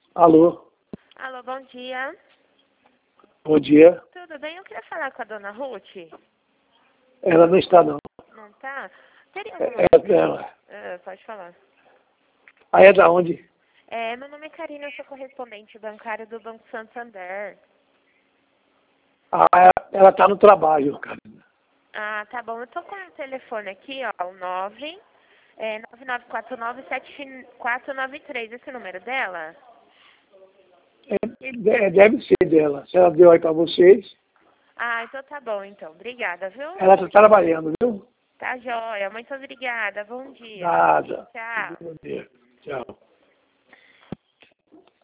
Alô, Alô, bom dia. bom dia. Tudo bem? Eu queria falar com a dona Ruth. Ela não está, não. Não tá? Teria É alguma... dela. pode falar. Aí é da onde? Meu nome é Karina, eu sou correspondente bancária do Banco Santander. Ah, ela está no trabalho, cara. Ah, tá bom. Eu tô com um telefone aqui, ó, o 9949-7493. Esse é o número dela? Deve ser dela. Se ela deu aí para vocês, Ah, então tá bom, então. Obrigada, viu? ela está trabalhando, viu? Tá joia. Muito obrigada. Bom dia. Nada. Tchau. Bom dia. Tchau.